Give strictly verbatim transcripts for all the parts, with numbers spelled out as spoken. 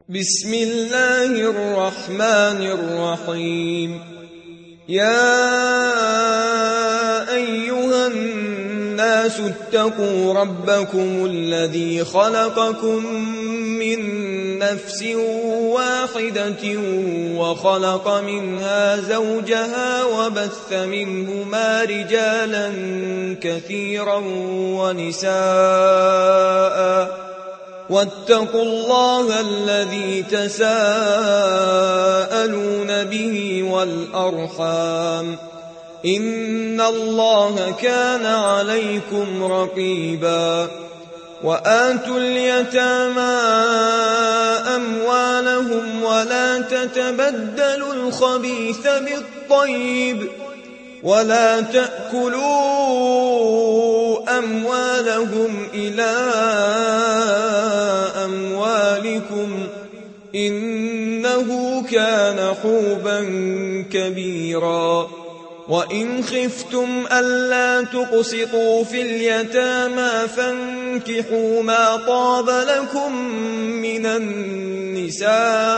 بسم الله الرحمن الرحيم. يا أيها الناس اتقوا ربكم الذي خلقكم من نفس واحدة وخلق منها زوجها وبث منهما رجالا كثيرا ونساء واتقوا الله الذي تساءلون به والأرحام إن الله كان عليكم رقيبا. وآتوا اليتامى أموالهم ولا تتبدلوا الخبيث بالطيب ولا تأكلوا أموالهم إلى أموالكم إنه كان حوبا كبيرا. وإن خفتم ألا تقسطوا في اليتامى فانكحوا ما طاب لكم من النساء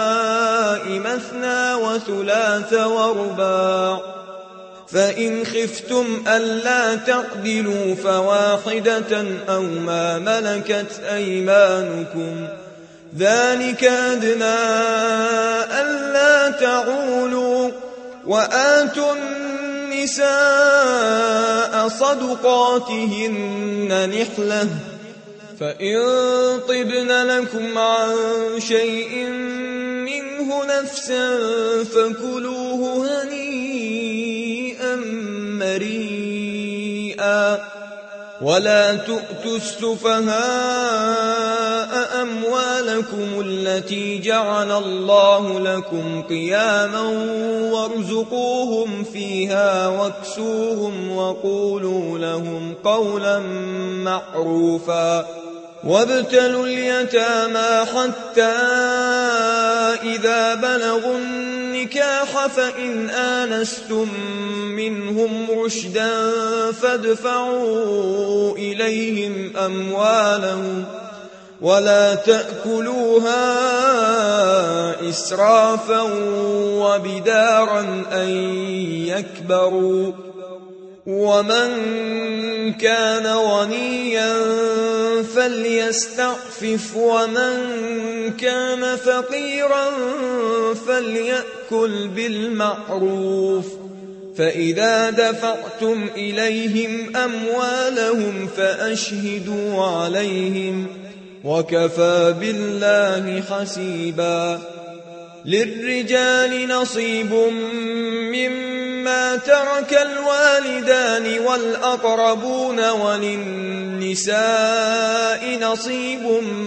مثنى وثلاث ورباع، فإن خفتم ألا تعدلوا فواحدة أو ما ملكت أيمانكم ذلك أدنى ألا تعولوا. وآتوا النساء صدقاتهن نحلة فإن طبن لكم عن شيء منه نفسا فكلوه هنيئا مريئا. ولا تؤتوا السفهاء أموالكم التي جعل الله لكم قياما وارزقوهم فيها واكسوهم وقولوا لهم قولا معروفا. وابتلوا اليتامى حتى إذا بلغوا النكاح فإن آنستم منهم رشدا فادفعوا إليهم أموالهم ولا تأكلوها إسرافا وبدارا أن يكبروا. ومن كان غنيا فليستعفف ومن كان فقيرا فليأكل بالمعروف. فإذا دفعتم إليهم أموالهم فأشهدوا عليهم وكفى بالله حسيبا. للرجال نصيب مما ترك الوالدان والأقربون وللنساء نصيب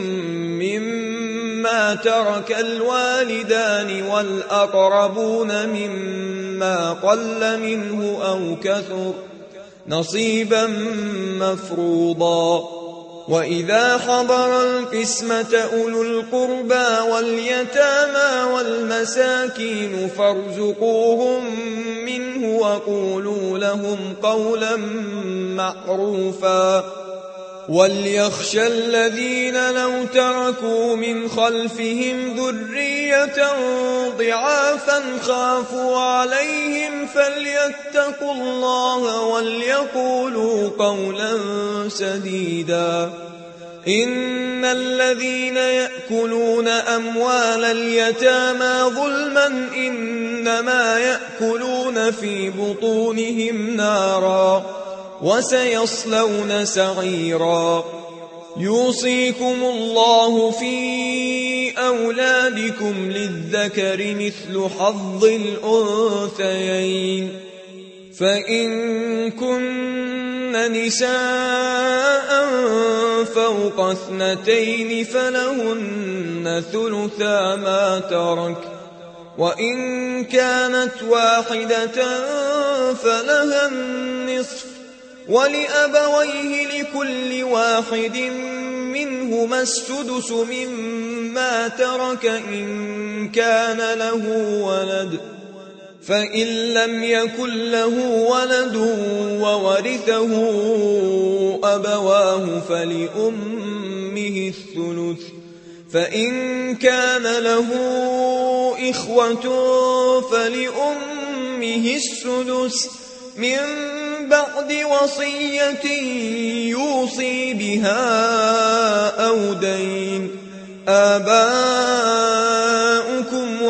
مما ترك الوالدان والأقربون مما قل منه أو كثر نصيبا مفروضا. وإذا حضر القسمة أولو القربى واليتامى والمساكين فارزقوهم منه وقولوا لهم قولا معروفا. وليخشى الذين لو تركوا من خلفهم ذرية ضعافا خافوا عليهم فليتقوا الله وليقولوا قولا سديدا. إن الذين يأكلون أموال اليتامى ظلما إنما يأكلون في بطونهم نارا وسيصلون سعيرا. يوصيكم الله في أولادكم للذكر مثل حظ الأنثيين. فإن كن نساء فوق اثنتين فلهن ثلثا ما ترك، وإن كانت واحدة فلها النصف، ولأبويه لكل واحد منهما السدس مما ترك إن كان له ولد، فإن لم يكن له ولد وورثه أبواه فلأمه الثلث، فإن كان له إخوة فلأمه السدس من بعد وصية يوصي بها أو دين. آباؤكم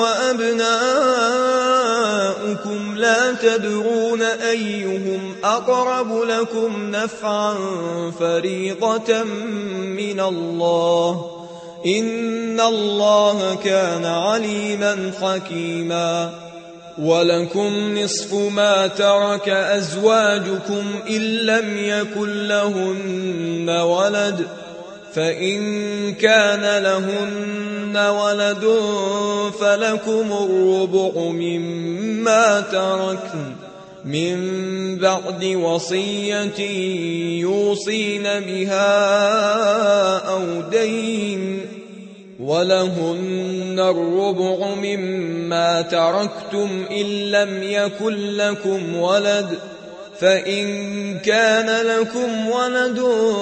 وأبناؤكم لا تدرون أيهم أقرب لكم نفعا فريضة من الله إن الله كان عليما حكيما. ولكم نصف ما ترك أزواجكم إن لم يكن لهن ولد، فإن كان لهن ولد فلكم الربع مما تركن من بعد وصية يوصين بها أو دين. ولهن الربع مما تركتم إن لم يكن لكم ولد، فإن كان لكم ولد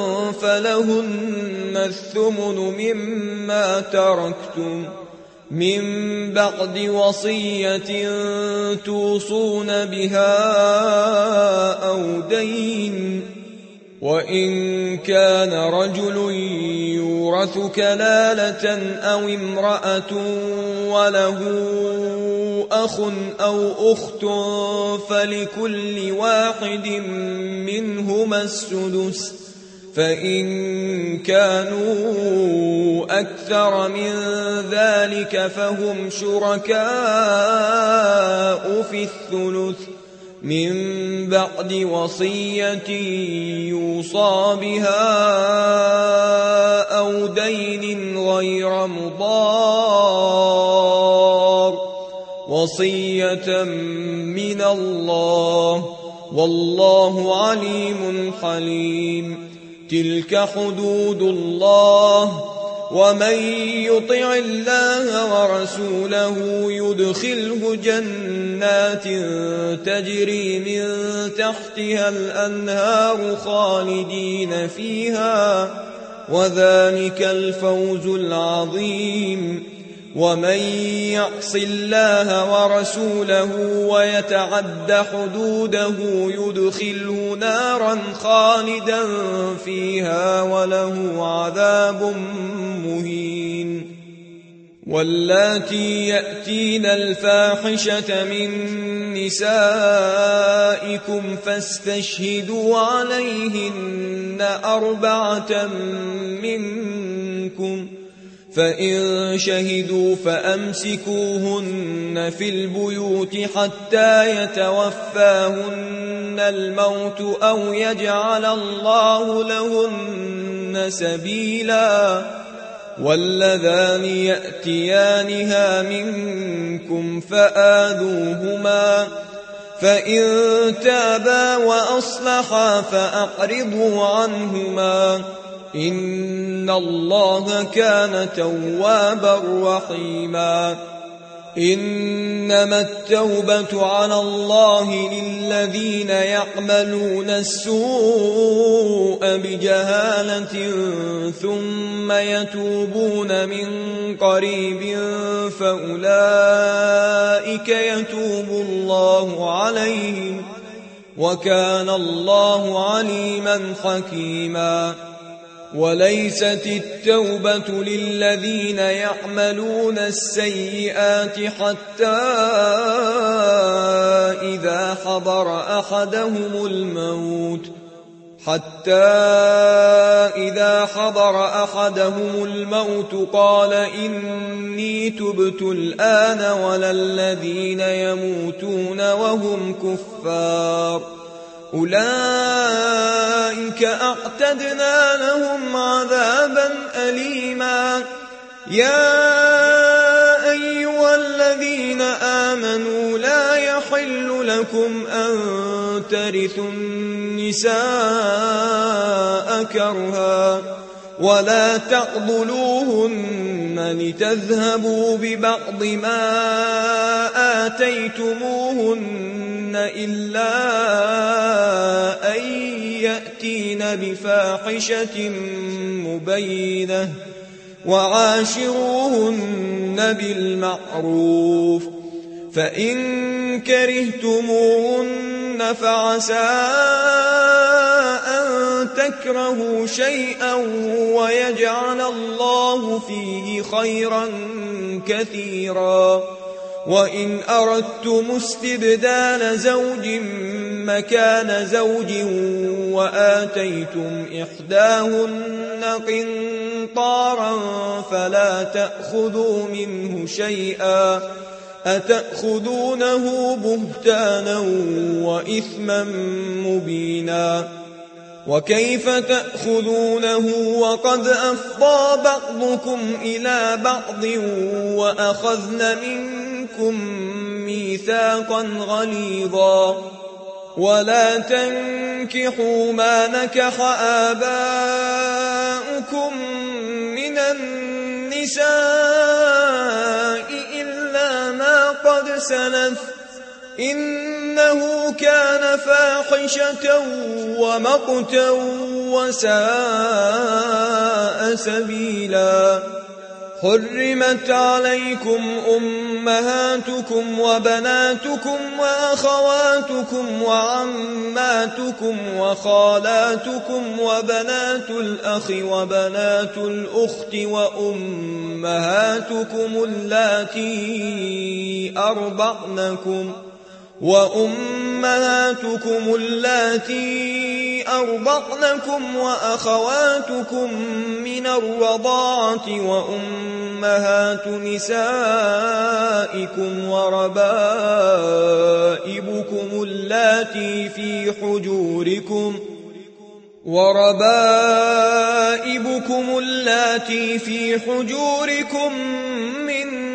فلهن الثمن مما تركتم من بعد وصية توصون بها أو دين. وإن كان رجل يورث كلالة أو امرأة وله أخ أو أخت فلكل واحد منهما السدس، فإن كانوا أكثر من ذلك فهم شركاء في الثلث من بعد وصية يوصى بها أو دين غير مضار، وصية من الله والله عليم حليم. تلك حدود الله، ومن يطع الله ورسوله يدخله جنات تجري من تحتها الأنهار خالدين فيها، وذلك الفوز العظيم. ومن يعص الله ورسوله ويتعد حدوده يدخله نارا خالدا فيها وله عذاب مهين. واللاتي يأتين الفاحشة من نسائكم فاستشهدوا عليهن أربعة منكم، فإن شهدوا فأمسكوهن في البيوت حتى يتوفاهن الموت أو يجعل الله لهن سبيلا. واللذان يأتيانها منكم فآذوهما، فإن تابا وأصلحا فأعرضوا عنهما إن الله كان توابا رحيما. إنما التوبة على الله للذين يعملون السوء بجهالة ثم يتوبون من قريب فأولئك يتوب الله عليهم وكان الله عليما حكيما. وليست التوبة للذين يعملون السيئات حتى إذا حضر أحدهم الموت حتى إذا حضر أحدهم الموت قال إني تبت الآن ولا الذين يموتون وهم كفار أولئك أعتدنا لهم عذابا أليما. يا أيها الذين آمنوا لا يحل لكم أن ترثوا النساء كرها ولا تعضلوهن لتذهبوا ببعض ما آتيتموهن إلا أن يأتين بفاحشة مبينة وعاشروهن بالمعروف فإن كرهتموهن فعسى أن تكرهوا شيئا ويجعل الله فيه خيرا كثيرا وإن أردتم استبدال زوج مكان زوج وآتيتم إحداهن قنطارا فلا تأخذوا منه شيئا أتأخذونه بهتانا وإثما مبينا وكيف تأخذونه وقد أفضى بعضكم إلى بعض وأخذن منكم ميثاقا غليظا ولا تنكحوا ما نكح آباؤكم من النساء إلا ما قد سلف إنه كان فاحشة ومقتا وساء سبيلا حرمت عليكم أمهاتكم وبناتكم وأخواتكم وعماتكم وخالاتكم وبنات الأخ وبنات الأخت وأمهاتكم اللاتي أرضعنكم وأمهاتكم اللاتي أرضعنكم وأخواتكم من الرضاعة وأمهات نسائكم وربائبكم اللاتي في حجوركم وربائبكم اللاتي في حجوركم من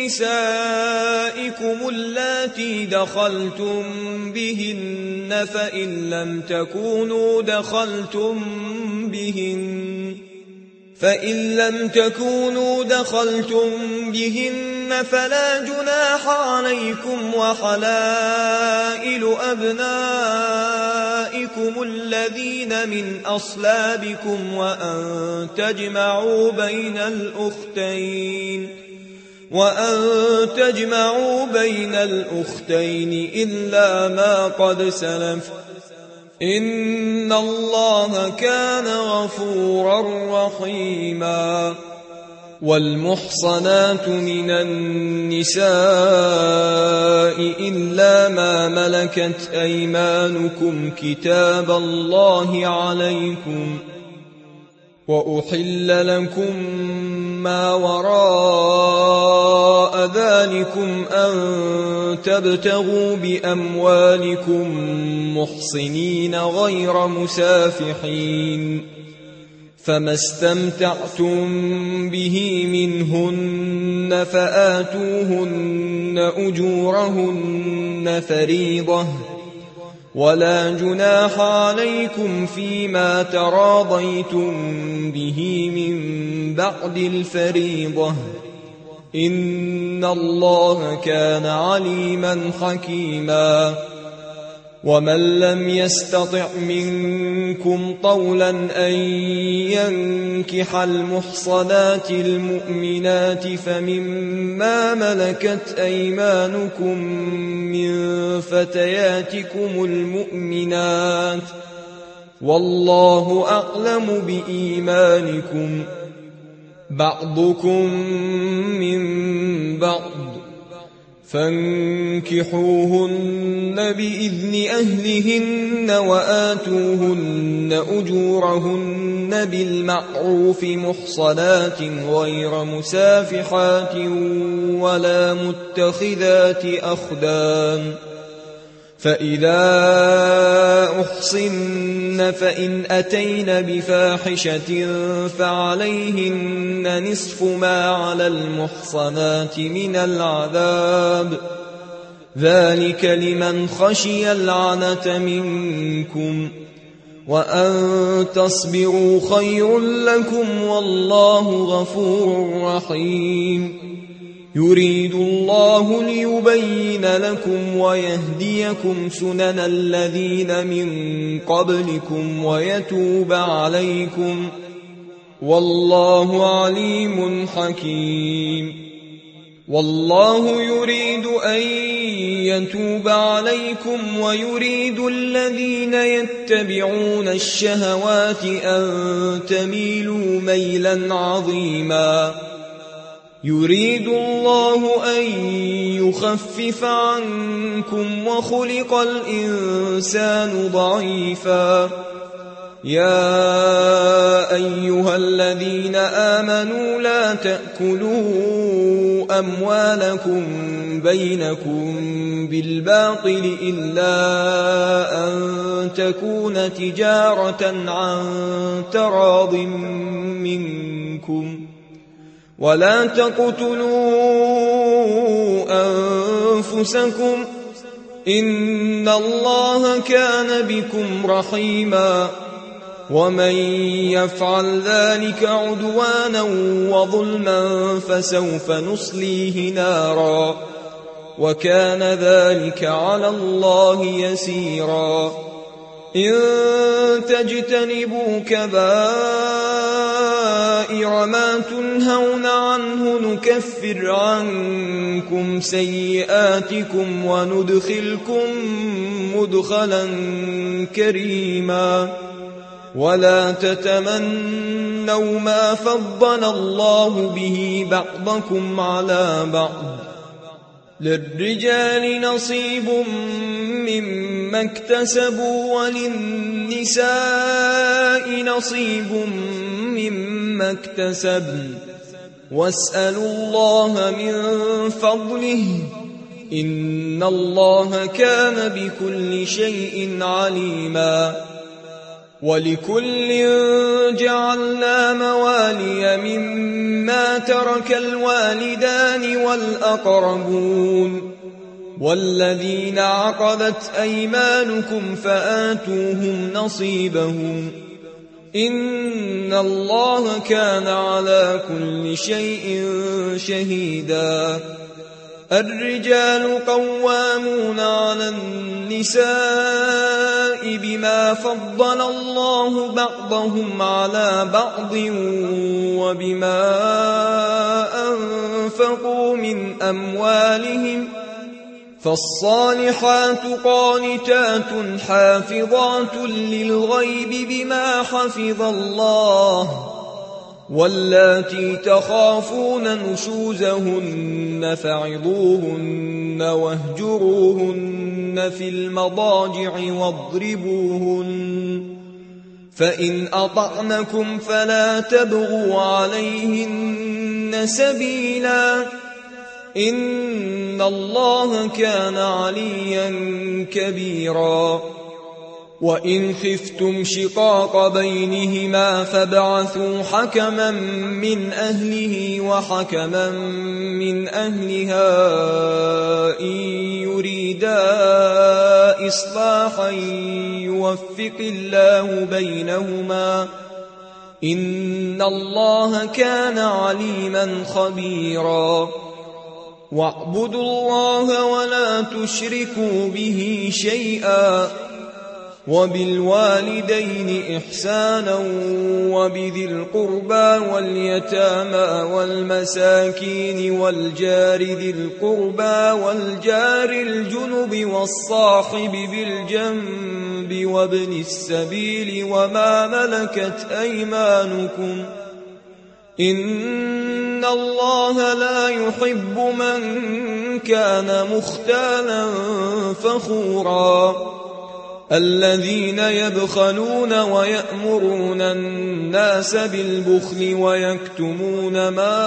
نسائكم اللاتي دخلتم بهن فإن لم تكونوا دخلتم بهن فإن لم تكونوا دخلتم بهن فلا جناح عليكم وحلائل أبنائكم الذين من أصلابكم وأن تجمعوا بين الأختين وأن تجمعوا بين الأختين إلا ما قد سلف إن الله كان غفورا رحيما والمحصنات من النساء إلا ما ملكت أيمانكم كتاب الله عليكم وأحل لكم ما وراء ذلكم أن تبتغوا بأموالكم محصنين غير مسافحين فما استمتعتم به منهن فآتوهن أجورهن فريضة ولا جناح عليكم فيما تراضيتم به من بعد الفريضة إن الله كان عليما حكيما ومن لم يستطع منكم طولا أن ينكح المحصنات المؤمنات فمما ملكت أيمانكم من فتياتكم المؤمنات والله أعلم بإيمانكم بعضكم من بعض فانكحوهن بإذن أهلهن وآتوهن أجورهن بالمعروف محصنات غير مسافحات ولا متخذات أخدان فإذا أحصن فإن أتين بفاحشة فعليهن نصف ما على المحصنات من العذاب ذلك لمن خشي العنة منكم وأن تصبروا خير لكم والله غفور رحيم يريد الله ليبين لكم ويهديكم سنن الذين من قبلكم ويتوب عليكم والله عليم حكيم. والله يريد أن يتوب عليكم ويريد الذين يتبعون الشهوات أن تميلوا ميلا عظيما. يريد الله أن يخفف عنكم وخلق الإنسان ضعيفا. يا أيها الذين آمنوا لا تأكلوا أموالكم بينكم بالباطل إلا أن تكون تجارة عن تراض منكم ولا تقتلوا أنفسكم إن الله كان بكم رحيما. ومن يفعل ذلك عدوانا وظلما فسوف نصليه نارا وكان ذلك على الله يسيرا. إن تجتنبوا كبائر ما تنهون عنه نكفر عنكم سيئاتكم وندخلكم مدخلا كريما. ولا تتمنوا ما فضل الله به بعضكم على بعض. للرجال نصيب مما اكتسبوا وللنساء نصيب مما اكتسبن واسألوا الله من فضله إن الله كان بكل شيء عليما. ولكل جعلنا موالي مما ترك الوالدان والأقربون والذين عقدت أيمانكم فآتوهم نصيبهم إن الله كان على كل شيء شهيدا. الرجال قوامون على النساء بما فضل الله بعضهم على بعض وبما أنفقوا من أموالهم فالصالحات قانتات حافظات للغيب بما حفظ الله واللاتي تخافون نشوزهن فعظوهن واهجروهن في المضاجع واضربوهن فإن أطعنكم فلا تبغوا عليهن سبيلا إن الله كان عليا كبيرا. وإن خفتم شقاق بينهما فابعثوا حكما من أهله وحكما من أهلها إن يريدا إصلاحا يوفق الله بينهما إن الله كان عليما خبيرا. واعبدوا الله ولا تشركوا به شيئا وبالوالدين إحسانا وبذي القربى واليتامى والمساكين والجار ذي القربى والجار الجنب والصاحب بالجنب وابن السبيل وما ملكت أيمانكم إن الله لا يحب من كان مختالا فخورا. الذين يبخلون ويأمرون الناس بالبخل ويكتمون ما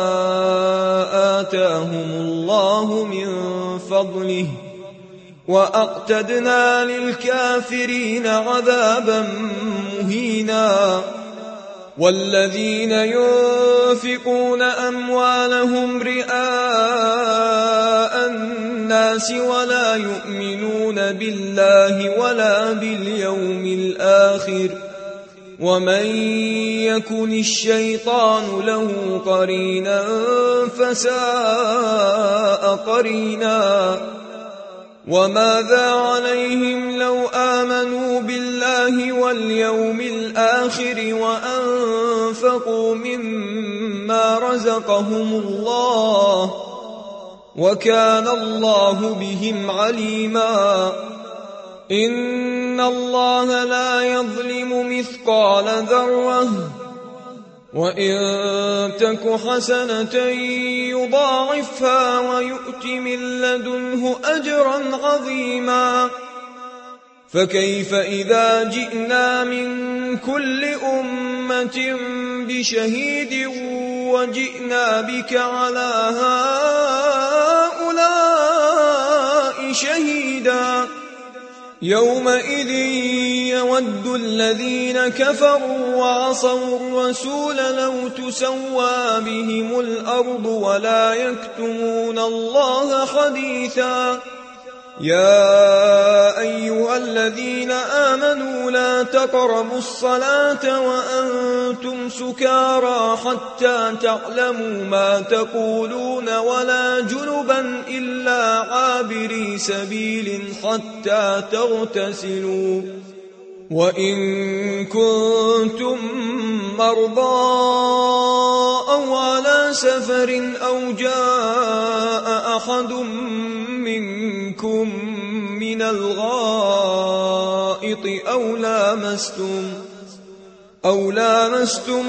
آتاهم الله من فضله وأعتدنا للكافرين عذابا مهينا. والذين ينفقون أموالهم رئاء الناس ولا يؤمنون بالله ولا باليوم الآخر ومن يكن الشيطان له قرينا فساء قرينا. وماذا عليهم لو آمنوا بالله واليوم الآخر وأنفقوا أنفقوا مما رزقهم الله وكان الله بهم عليما إن الله لا يظلم مثقال ذرة وإن تك حسنة يضاعفها ويؤت من لدنه أجرا عظيما فكيف إذا جئنا من كل أمة بشهيد وجئنا بك على هؤلاء شهيدا يومئذ يود الذين كفروا وعصوا الرسول لو تسوى بهم الأرض ولا يكتمون الله حديثا يا أيها الذين آمنوا لا تقربوا الصلاة وأنتم سكارى حتى تعلموا ما تقولون ولا جنبا إلا عابري سبيل حتى تغتسلوا وإن كنتم مرضى أو على سفر أو جاء أحد منكم من الغائط أو لامستم أو لامستم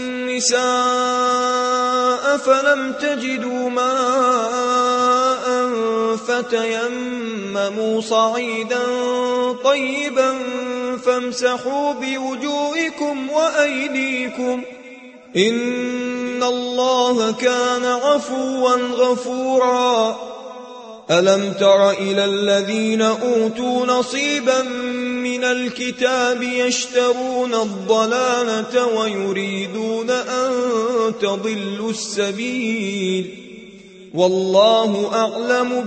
النساء فلم تجدوا ماء فتيمموا صعيدا طيبا فامسحوا بوجوهكم وأيديكم إن الله كان عفوا غفورا ألم تر إلى الذين أوتوا نصيبا من الكتاب يشترون الضلالة ويريدون أن تضلوا السبيل والله أعلم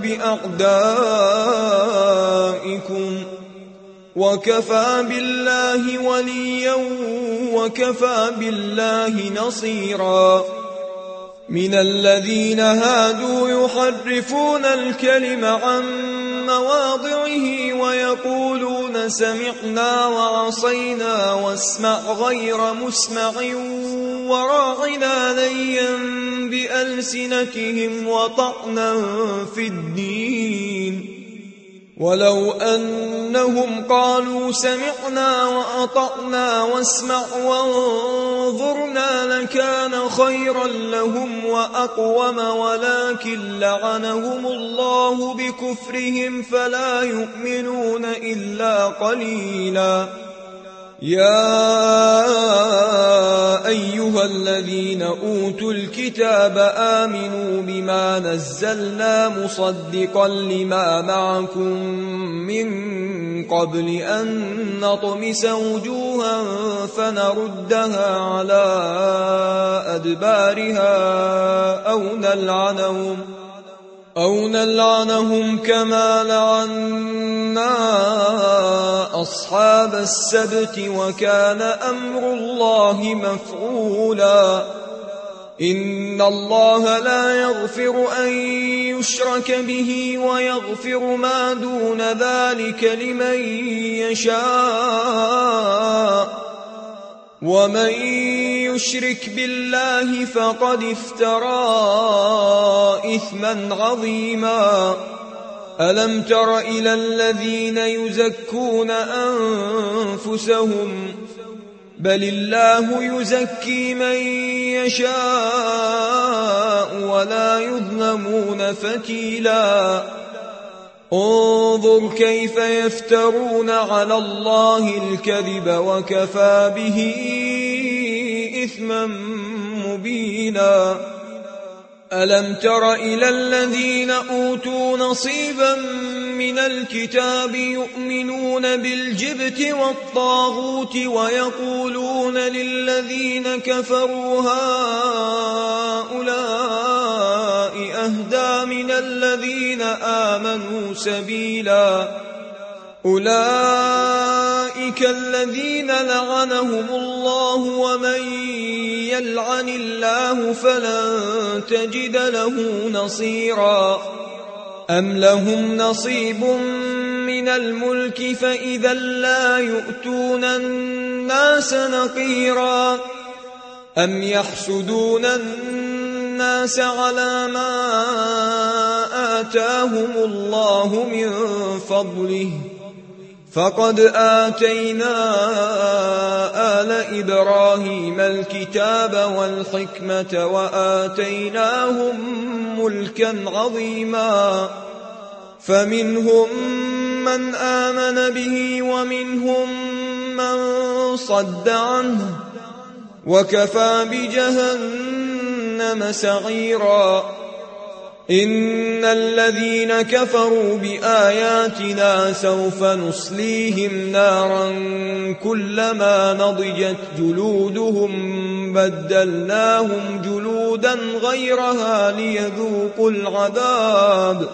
بأعدائكم وكفى بالله وليا وكفى بالله نصيرا من الذين هادوا يحرفون الكلم عن مواضعه ويقولون سمعنا وعصينا واسمع غير مسمع وراعنا ليا بألسنتهم وطعنا في الدين ولو أنهم قالوا سمعنا وأطعنا واسمع وانظرنا لكان خيرا لهم وأقوم ولكن لعنهم الله بكفرهم فلا يؤمنون إلا قليلا يا أيها الذين أوتوا الكتاب آمنوا بما نزلنا مصدقا لما معكم من قبل أن نطمس وجوها فنردها على أدبارها أو نلعنهم أو نلعنهم كما لعنا أصحاب السبت وكان أمر الله مفعولا إن الله لا يغفر أن يشرك به ويغفر ما دون ذلك لمن يشاء ومن يشرك بالله فقد افترى إثما عظيما ألم تر إلى الذين يزكون أنفسهم بل الله يزكي من يشاء ولا يظلمون فتيلا انظر كيف يفترون على الله الكذب وكفى به إثما مبينا ألم تر إلى الذين أوتوا نصيبا من الكتاب يؤمنون بالجبت والطاغوت ويقولون للذين كفروا هؤلاء أهدى من الذين آمنوا سبيلا أولئك الذين لعنهم الله ومن يلعن الله فلن تجد له نصيرا أم لهم نصيب من الملك فإذا لا يؤتون الناس نقيرا أم يحسدون الناس على ما آتاهم الله من فضله فقد آتينا آل إبراهيم الكتاب والحكمة وآتيناهم ملكا عظيما فمنهم من آمن به ومنهم من صد عنه وكفى بجهنم سعيرا إن الذين كفروا بآياتنا سوف نصليهم نارا كلما نضجت جلودهم بدلناهم جلودا غيرها ليذوقوا العذاب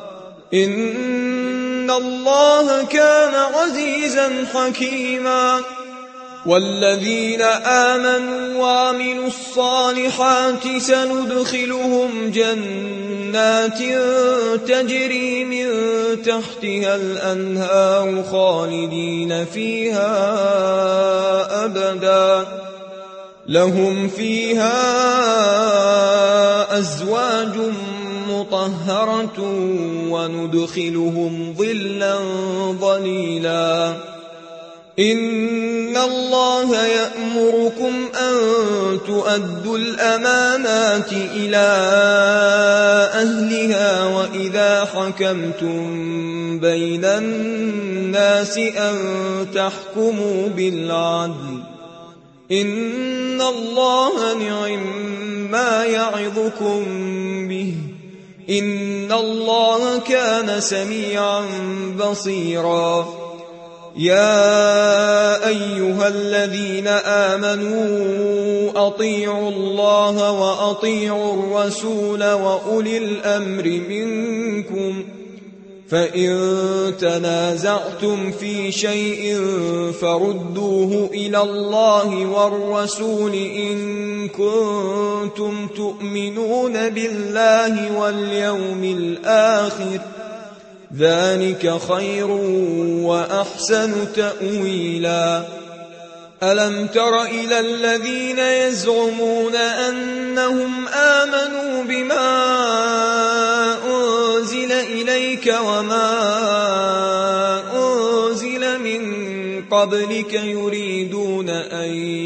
إن الله كان عزيزا حكيما والذين آمنوا وعملوا الصالحات سندخلهم جنات تجري من تحتها الأنهار خالدين فيها أبدا لهم فيها أزواج مطهرة وندخلهم ظلا ظليلا إن الله يأمركم أن تؤدوا الأمانات إلى أهلها وإذا حكمتم بين الناس أن تحكموا بالعدل إن الله نعم ما يعظكم به إن الله كان سميعا بصيرا يا أيها الذين آمنوا أطيعوا الله وأطيعوا الرسول وأولي الأمر منكم فإن تنازعتم في شيء فردوه إلى الله والرسول إن كنتم تؤمنون بالله واليوم الآخر ذلك خير وأحسن تأويلا ألم تر إلى الذين يزعمون أنهم آمنوا بما أنزل إليك وما أنزل من قبلك يريدون أن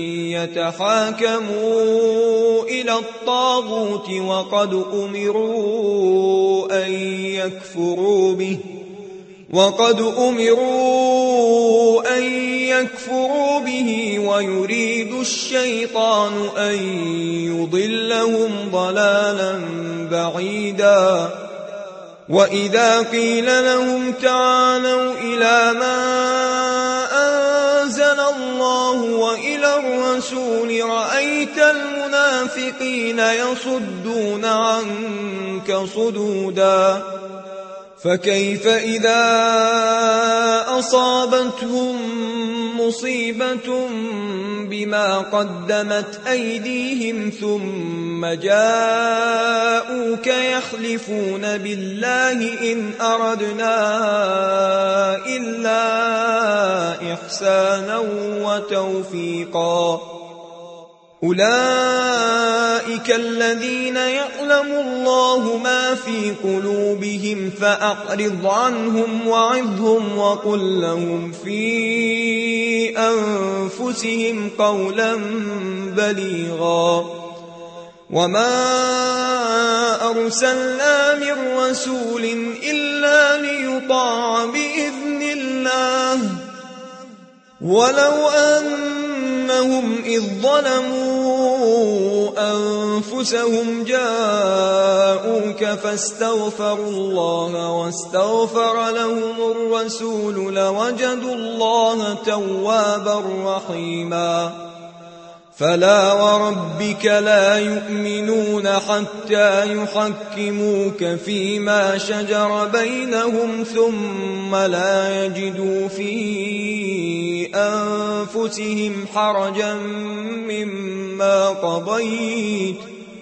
يتحاكموا إلى الطاغوت وقد أمروا أن يكفروا به وقد أمروا أن يكفروا به ويريد الشيطان أن يضلهم ضلالا بعيدا وإذا قيل لهم تعالوا إلى ما أنزل الله وإلى الرسول رأيت المنافقين يصدون عنك صدودا فكيف إذا أصابتهم مصيبة بما قدمت أيديهم ثم جاءوك يحلفون بالله إن أردنا إلا إحسانا وتوفيقا أولئك الذين يعلم الله ما في قلوبهم فأعرض عنهم وعظهم وقل لهم في أنفسهم قولا بليغا وما أرسلنا من رسول إلا ليطاع بإذن الله ولو أنهم إذ ظلموا أنفسهم جاءوك فاستغفروا الله واستغفر لهم الرسول لوجدوا الله توابا رحيما فلا وربك لا يؤمنون حتى يحكموك فيما شجر بينهم ثم لا يجدوا في أنفسهم حرجا مما قضيت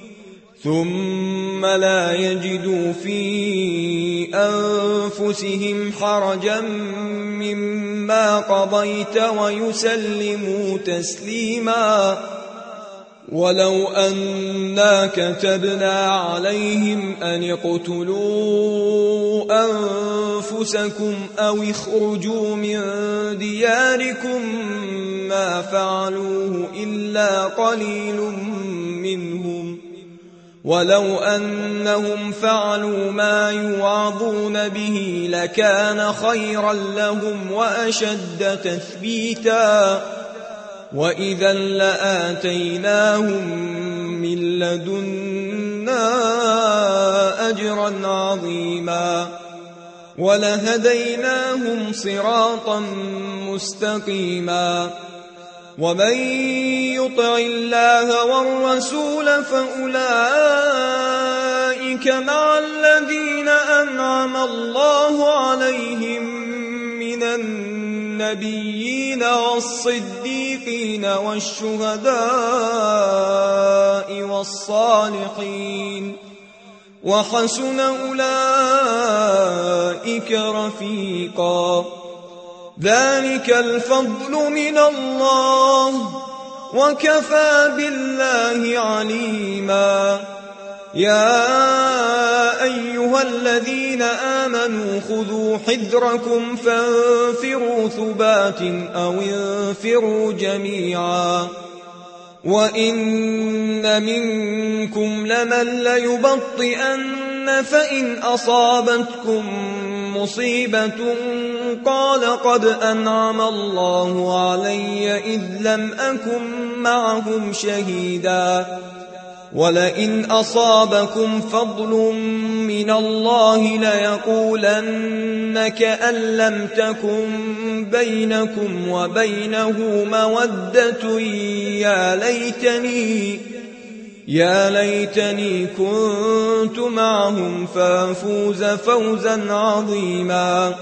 ثم لا يجدوا في أنفسهم حرجا مما قضيت ويسلموا تسليما ولو أنا كتبنا عليهم أن اقتلوا أنفسكم أو اخرجوا من دياركم ما فعلوه إلا قليل منهم، ولو أنهم فعلوا ما يوعظون به لكان خيرا لهم وأشد تثبيتا، وإذا لآتيناهم من لدنا أجرا عظيما ولهديناهم صراطا مستقيما. ومن يطع الله والرسول فأولئك مع الذين أنعم الله عليهم من النبيين والصديقين والشهداء والصالحين، وحسن أولئك رفيقا. ذلك الفضل من الله وكفى بالله عليما. يا أيها الذين آمنوا خذوا حذركم فانفروا ثبات أو انفروا جميعا. وإن منكم لمن ليبطئن فإن أصابتكم مصيبة قال قد أنعم الله علي إذ لم أكن معهم شهيدا. ولئن أصابكم فضل من الله ليقولن كأن لم تكن بينكم وبينه مودة يا ليتني يا ليتني كنت معهم فافوز فوزا عظيما.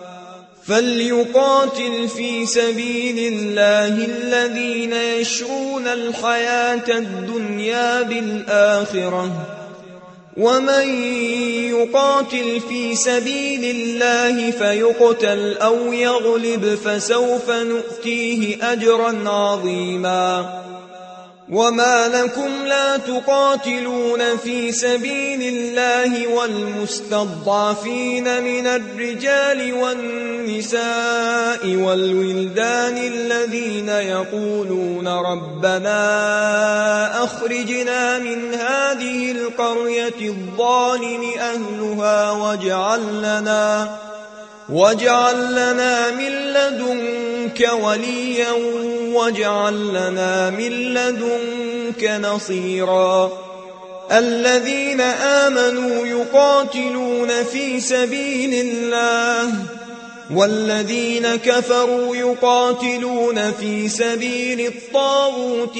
فليقاتل في سبيل الله الذين يشرون الحياة الدنيا بالآخرة، ومن يقاتل في سبيل الله فيقتل أو يغلب فسوف نؤتيه أجرا عظيما. وما لكم لا تقاتلون في سبيل الله والمستضعفين من الرجال والنساء والولدان الذين يقولون ربنا أخرجنا من هذه القرية الظالم أهلها واجعل لنا واجعل لنا من لدنك وليا واجعل لنا من لدنك نصيرا. الذين آمنوا يقاتلون في سبيل الله والذين كفروا يقاتلون في سبيل الطاغوت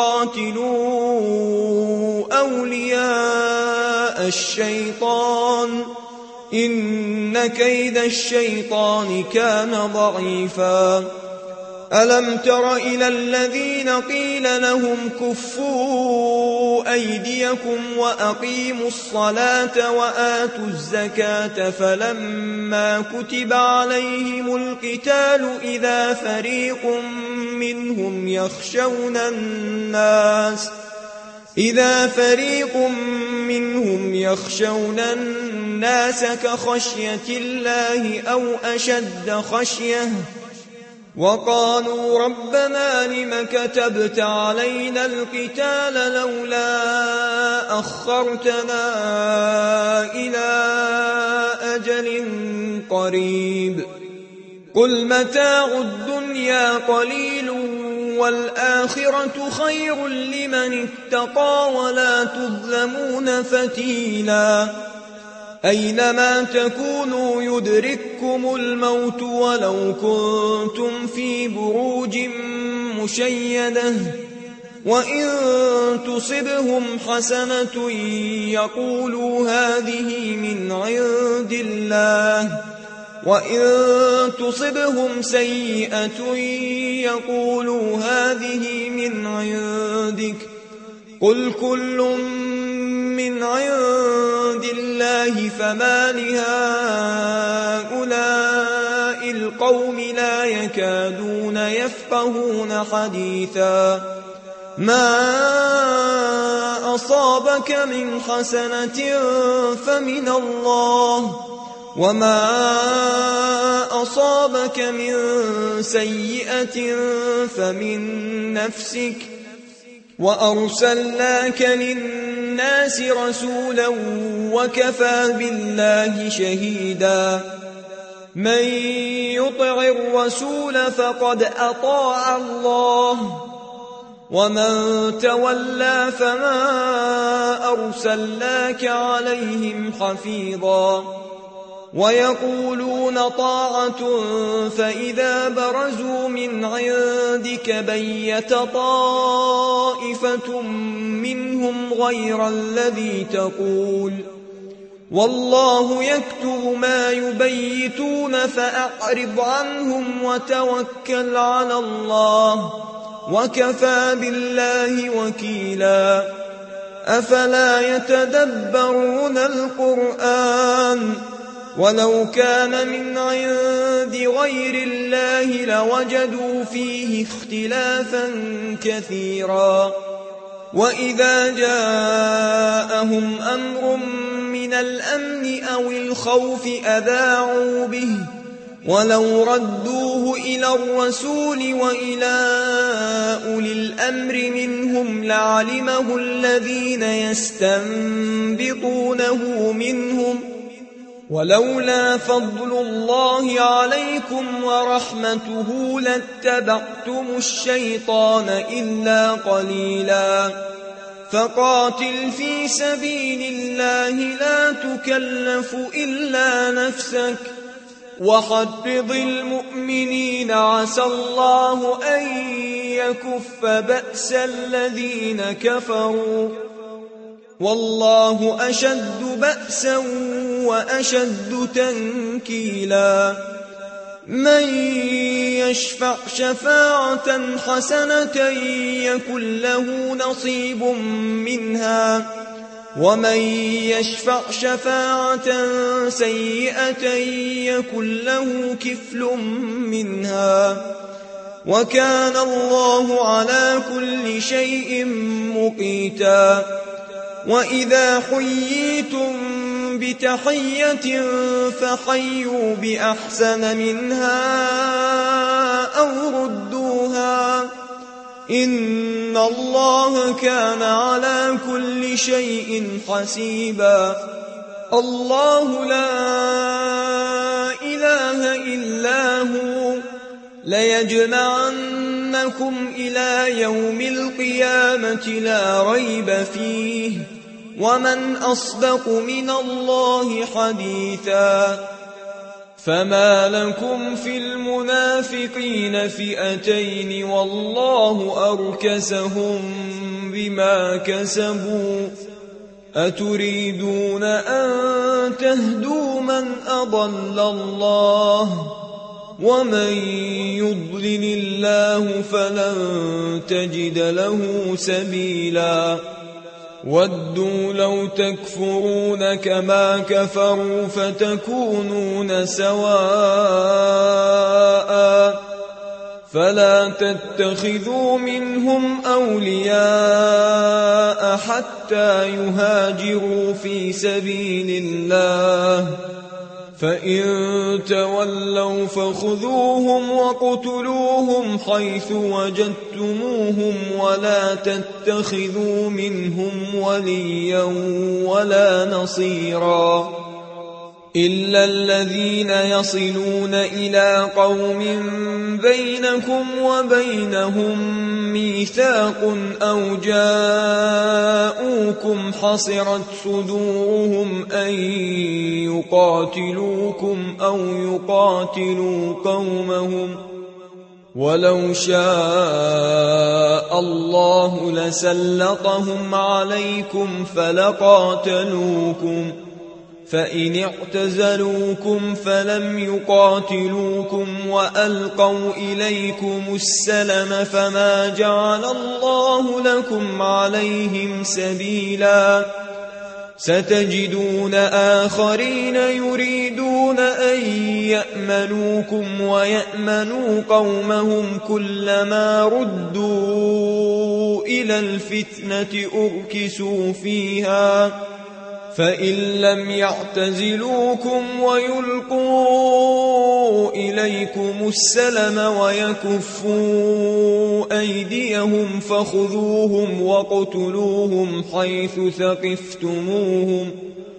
فقاتلوا أولياء الشيطان إن كيد الشيطان كان ضعيفا. ألم تر إلى الذين قيل لهم كفوا أيديكم وأقيموا الصلاة وآتوا الزكاة فلما كتب عليهم القتال إذا فريق منهم يخشون الناس إذا فريق منهم يخشون الناس كخشية الله أو أشد خشية وقالوا ربنا لم كتبت علينا القتال لولا أخرتنا إلى أجل قريب قل متاع الدنيا قليل والآخرة خير لمن اتقى ولا تظلمون فتيلا. أينما تكونوا يدرككم الموت ولو كنتم في بروج مشيدة وإن تصبهم حسنة يقولوا هذه من عند الله وإن تصبهم سيئة يقولوا هذه من عندك قل كل من عند الله فما لهؤلاء القوم لا يكادون يفقهون حديثا. ما أصابك من حسنة فمن الله، وما أصابك من سيئة فمن نفسك، وأرسلناك للناس رسولا وكفى بالله شهيدا. من يطع الرسول فقد أطاع الله، ومن تولى فما أرسلناك عليهم حفيظا. ويقولون طاعة فإذا برزوا من عندك بيت طائفة منهم غير الذي تقول، والله يكتب ما يبيتون فأعرض عنهم وتوكل على الله، وكفى بالله وكيلا. أفلا يتدبرون القرآن؟ ولو كان من عند غير الله لوجدوا فيه اختلافا كثيرا. وإذا جاءهم أمر من الأمن أو الخوف أذاعوا به، ولو ردوه إلى الرسول وإلى أولي الأمر منهم لعلمه الذين يستنبطونه منهم، ولولا فضل الله عليكم ورحمته لاتبعتم الشيطان إلا قليلا. فقاتل في سبيل الله لا تكلف إلا نفسك، وحرض المؤمنين عسى الله أن يكف بأس الذين كفروا، والله أشد بأسا وأشد تنكيلا. من يشفع شفاعة حسنة يكن له نصيب منها، ومن يشفع شفاعة سيئة يكن له كفل منها، وكان الله على كل شيء مقيتا. وإذا حييتم بتحية فحيوا بأحسن منها أو ردوها، إن الله كان على كل شيء حسيبا. الله لا إله إلا هو، ليجمعنكم إلى يوم القيامة لا ريب فيه، ومن أصدق من الله حديثا. فما لكم في المنافقين فئتين والله أركسهم بما كسبوا، أتريدون أن تهدوا من أضل الله، ومن يضلل الله فلن تجد له سبيلا. ودوا لو تكفرون كما كفروا فتكونون سواء، فلا تتخذوا منهم أولياء حتى يهاجروا في سبيل الله، فإن تولوا فخذوهم وقتلوهم حيث وجدتموهم، ولا تتخذوا منهم وليا ولا نصيرا، إلا الذين يصلون إلى قوم بينكم وبينهم ميثاق أو جاءوكم حصرت صدورهم أن يقاتلوكم أو يقاتلوا قومهم، ولو شاء الله لسلطهم عليكم فلقاتلوكم، فإن اعتزلوكم فلم يقاتلوكم وألقوا إليكم السلم فما جعل الله لكم عليهم سبيلا، ستجدون آخرين يريدون أن يأمنوكم ويأمنوا قومهم كلما ردوا إلى الفتنة أركسوا فيها فإن لم يعتزلوكم ويلقوا إليكم السلم ويكفوا أيديهم فخذوهم واقتلوهم حيث ثقفتموهم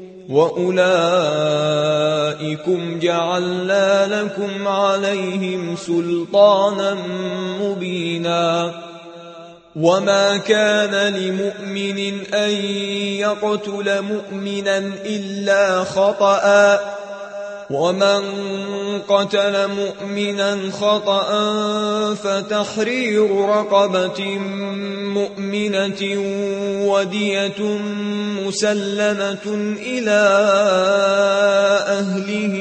وأولئكم جعلنا لكم عليهم سلطانا مبينا وما كان لمؤمن أن يقتل مؤمنا إلا خطأ ومن قتل مؤمنا خطأ فتحرير رقبة مؤمنة ودية مسلمة إلى أهله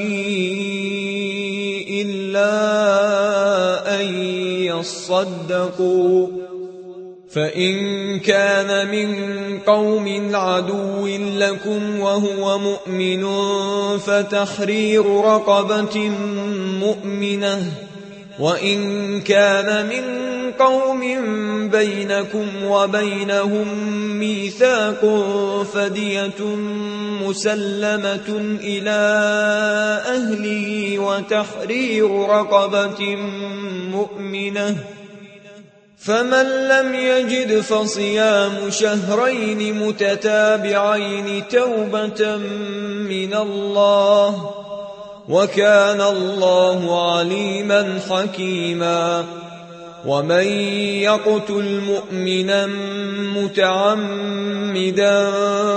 إلا أن يصدقوا فإن كان من قوم عدو لكم وهو مؤمن فتحرير رقبة مؤمنة وإن كان من قوم بينكم وبينهم ميثاق فدية مسلمة إلى أهله وتحرير رقبة مؤمنة فمن لم يجد فصيام شهرين متتابعين توبة من الله وكان الله عليما حكيما ومن يقتل مؤمنا متعمدا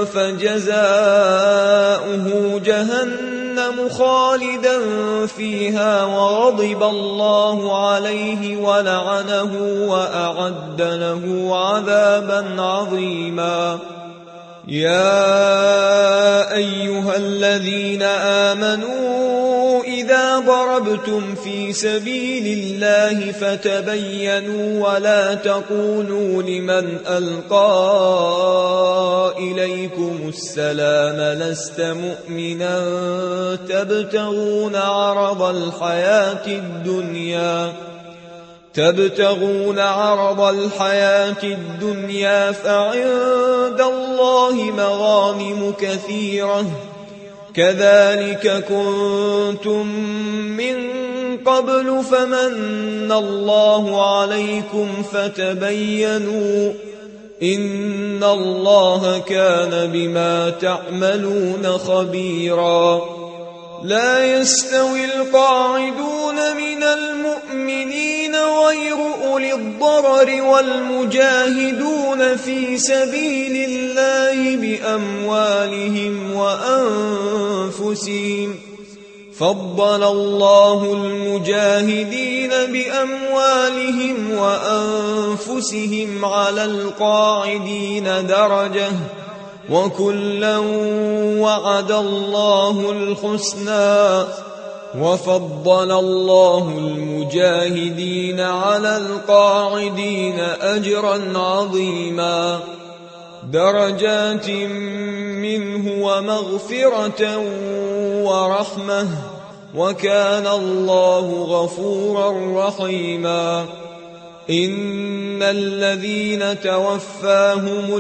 فجزاؤه جهنم خالدا فيها وغضب الله عليه ولعنه وأعد له عذابا عظيما يا أيها الذين آمنوا إذا ضربتم في سبيل الله فتبينوا ولا تقولوا لمن ألقى إليكم السلام لست مؤمنا تبتغون عرض الحياة الدنيا تبتغون عرض الحياة الدنيا فعند الله مغانم كثيرة كذلك كنتم من قبل فمن الله عليكم فتبينوا إن الله كان بما تعملون خبيرا لا يستوي القاعدون من المؤمنين غير أولي الضرر والمجاهدون في سبيل الله بأموالهم وأنفسهم فضل الله المجاهدين بأموالهم وأنفسهم على القاعدين درجة وكلا وعد الله الحسنى وفضل الله المجاهدين على القاعدين أجرا عظيما درجات منه ومغفرة ورحمة وكان الله غفورا رحيما إن الذين توفاهم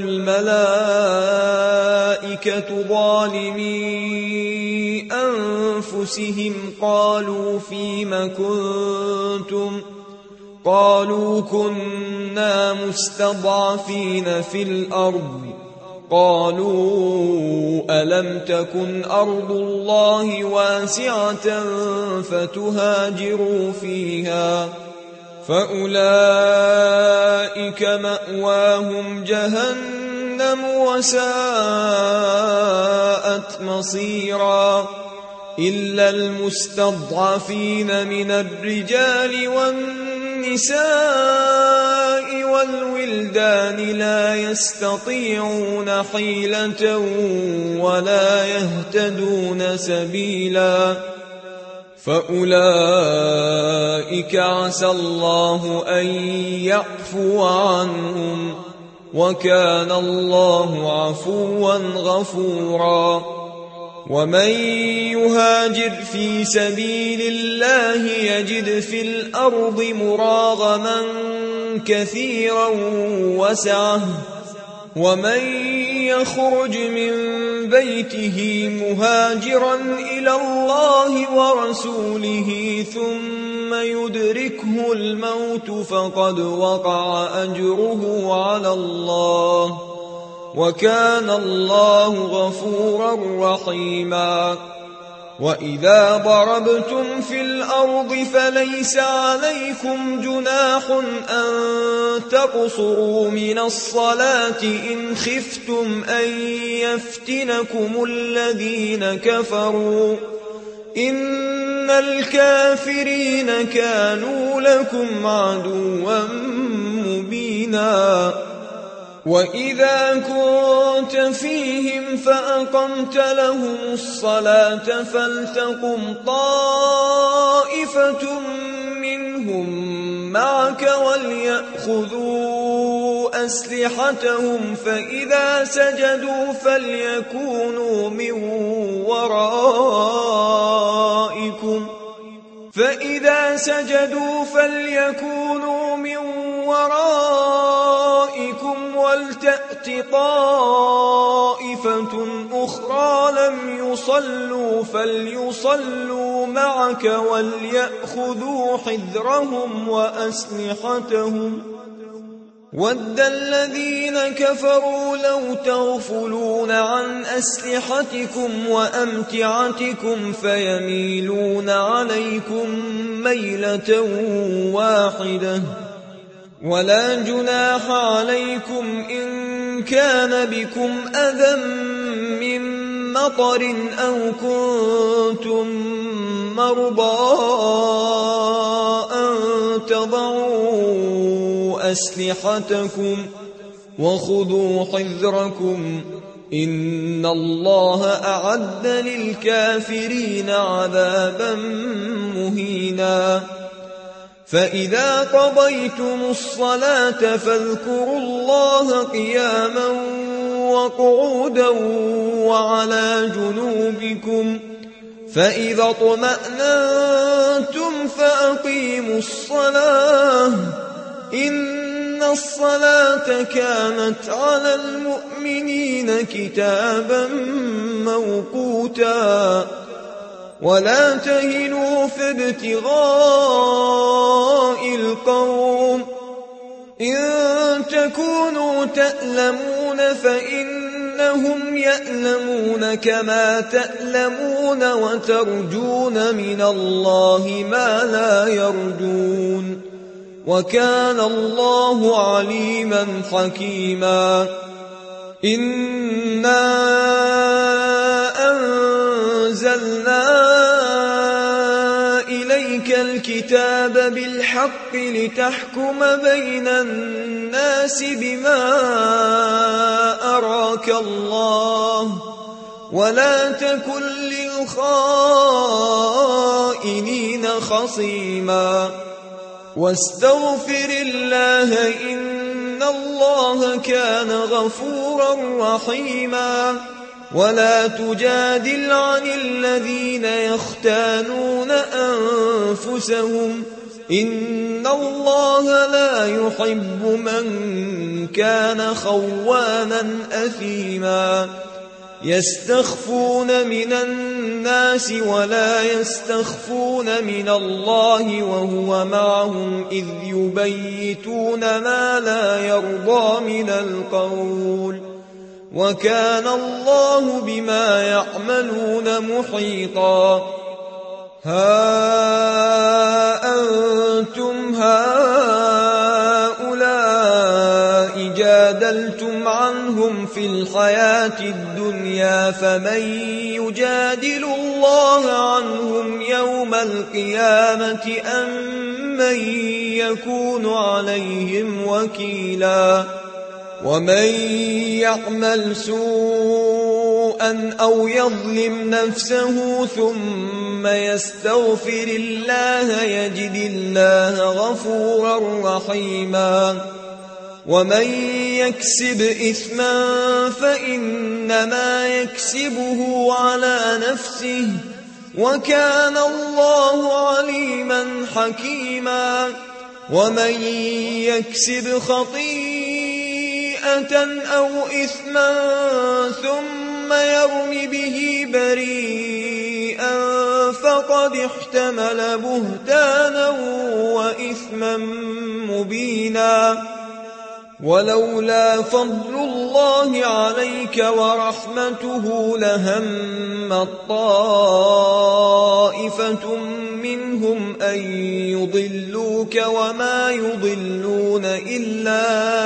الملائكة ظالمي أنفسهم قالوا فيم كنتم قالوا كنا مستضعفين في الأرض قالوا ألم تكن أرض الله واسعة فتهاجروا فيها فأولئك مأواهم جهنم وساءت مصيرا إلا المستضعفين من الرجال والنساء والولدان لا يستطيعون حيلة ولا يهتدون سبيلا فأولئك عسى الله أن يعفو عنهم وكان الله عفوا غفورا. ومن يهاجر في سبيل الله يجد في الأرض مراغما كثيرا وسعة، ومن يخرج من بيته مهاجرا إلى الله ورسوله ثم يدركه الموت فقد وقع أجره على الله، وكان الله غفورا رحيما. وإذا ضربتم في الأرض فليس عليكم جناح أن تقصروا من الصلاة إن خفتم أن يفتنكم الذين كفروا، إن الكافرين كانوا لكم عدوا مبينا. وإذا كنت فيهم فأقمت لهم الصلاة فلتقم طائفة منهم معك وليأخذوا أسلحتهم فإذا سجدوا فليكونوا من ورائكم فإذا سجدوا فليكونوا من ورائكم ولتأت طائفة أخرى لم يصلوا فليصلوا معك وليأخذوا حذرهم وأسلحتهم. ود الذين كفروا لو تغفلون عن أسلحتكم وأمتعتكم فيميلون عليكم ميلة واحدة. ولا جناح عليكم إن كان بكم أذى من مطر أو كنتم مرضى أن تضعوا أسلحتكم وخذوا حذركم إن الله أعد للكافرين عذابا مهينا. فإذا قضيتم الصلاة فاذكروا الله قياما وقعودا وعلى جنوبكم فإذا اطمأننتم فأقيموا الصلاة إن الصلاة كانت على المؤمنين كتابا موقوتا. ولا تهنوا في ابتغاء القوم إن تكونوا تألمون فإنهم يألمون كما تألمون وترجون من الله ما لا يرجون، وكان الله عليما حكيما. إنا أنزلنا إليك الكتاب بالحق لتحكم بين الناس بما أراك الله ولا تكن للخائنين خصيما. واستغفر الله إن الله كان غفورا رحيما. ولا تجادل عن الذين يختانون أنفسهم إن الله لا يحب من كان خوانا أثيما. يستخفون من الناس ولا يستخفون من الله وهو معهم إذ يبيتون ما لا يرضى من القول، وكان الله بما يعملون محيطا. ها أنتم هؤلاء جادلتم عنهم في الحياة الدنيا فمن يجادل الله عنهم يوم القيامة أم من يكون عليهم وكيلا. ومن يعمل سوءا أو يظلم نفسه ثم يستغفر الله يجد الله غفورا رحيما. ومن يكسب إثما فإنما يكسبه على نفسه وكان الله عليما حكيما. ومن يكسب خطيئة أو إثما ثم يرم به بريئا فقد احتمل بهتانا وإثما مبينا. ولولا فضل الله عليك ورحمته لهم طائفة منهم أن يضلوك وما يضلون إلا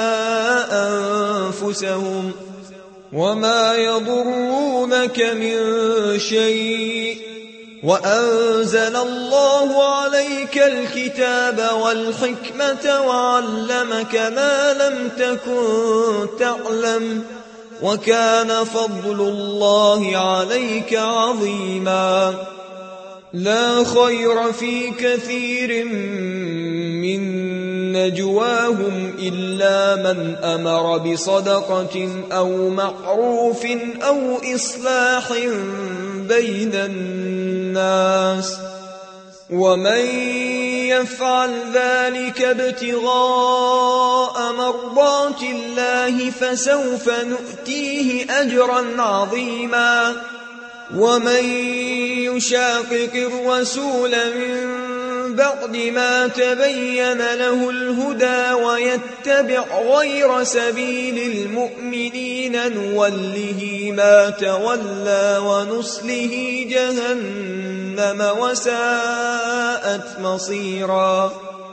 أنفسهم وما يضرونك من شيء وأنزل الله عليك الكتاب والحكمة وعلمك ما لم تكن تعلم وكان فضل الله عليك عظيما. لا خير في كثير من نجواهم إلا من أمر بصدقة أو معروف أو إصلاح بين الناس ومن يفعل ذلك ابتغاء مرضات الله فسوف نؤتيه أجرا عظيما. ومن يشاقق الرسول من بعد ما تبين له الهدى ويتبع غير سبيل المؤمنين نوله ما تولى ونصله جهنم وساءت مصيرا.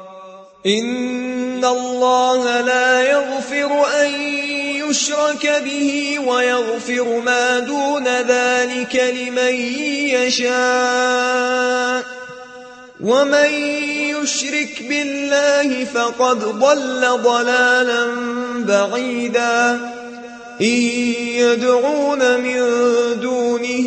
إن الله لا يغفر أن يشرك به ويغفر ما دون ذلك لمن يشاء ومن يشرك بالله فقد ضل ضلالا بعيدا. إن يدعون من دونه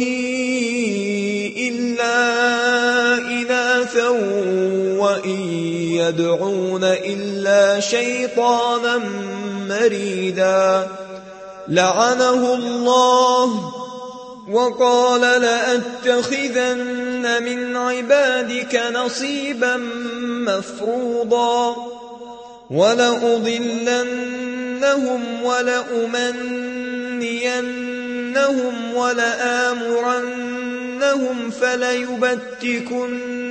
إلا إناثا وإن يدعون إلا شيطانا مريدا. لعنه الله وقال لأتخذن من عبادك نصيبا مفروضا ولأضلنهم ولأمنينهم ولآمرنهم فليبتكن